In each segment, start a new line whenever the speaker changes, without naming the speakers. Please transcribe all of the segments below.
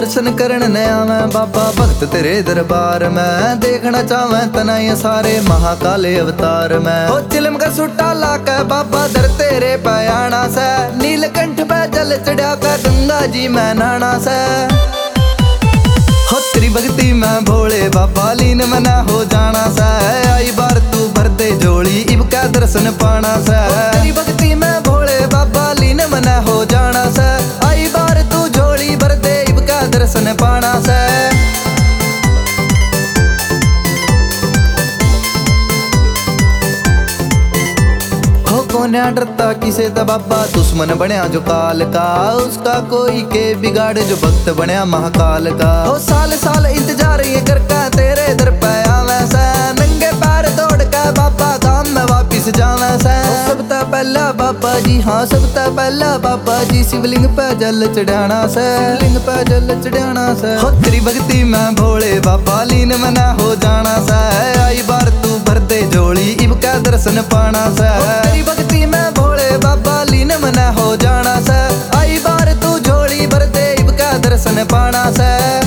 दर्शन करन नया मैं बाबा भक्त तेरे दरबार में। देखना चाहवे तना ये सारे महाकाले अवतार में। हो चिलम का सुट्टा लाके बाबा दर तेरे पे आना से। नीलकंठ पे जल चढ़ा कर गंगा जी में नहाना से। हो तेरी भक्ति में भोले बाबा लीन मना हो जाना से। आई बार तू भर दे जोड़ी इब का दर्शन पाना से। तेरी भक्ति में भोले बाबा लीन मना हो जाना से। आई बार तू जोड़ी भर दे इब का दर्शन पाना से। कोन्या डरता किसे ता बाबा दुश्मन बनया जो काल का। उसका कोई के बिगाड़ जो भक्त बनया महाकाल का। हो साल साल इंतजार ये करके तेरे दर पे आवे से। नंगे पैर दौड़ के बाबा गांव में वापिस जावे से। सबसे पहला बाबा जी हाँ सबसे पहला बाबा जी शिवलिंग पे जल चढ़ाना से। शिवलिंग पे जल चढ़ाना से। हो तेरी भक्ति में भोले बाबा लीन मना हो जाना से। आई बार तू भर दे जोड़ी इब का दर्शन पाना से। तेरी भक्ति में भोले बाबा लीन मना हो जाना से। आई बार तू जोड़ी भर दे इब का दर्शन पाना से।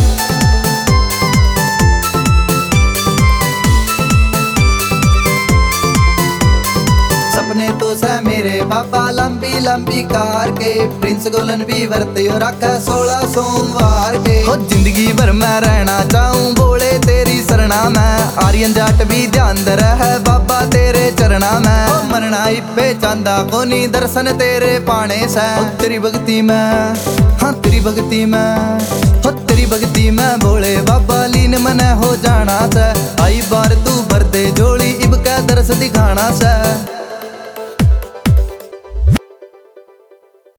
सपने तो से मेरे बाबा लंबी लंबी कार के। प्रिंस गोलन भी वर्तियो रखा 16 सोमवार के। हो जिंदगी भर मैं रहना चाहूं बोले तेरी शरणा में। आर्यन जाट भी ध्यान दे रहा बाबा तेरे चरणा में। हो मरना इपे चांदा कोनी दर्शन तेरे पाने से। तेरी भक्ति में हाँ तेरी भक्ति में हो तेरी भक्ति में भोले बाबा लीन मन हो जाना से। आई बार तू भर दे जोड़ी इब का दर्श दिखाना से।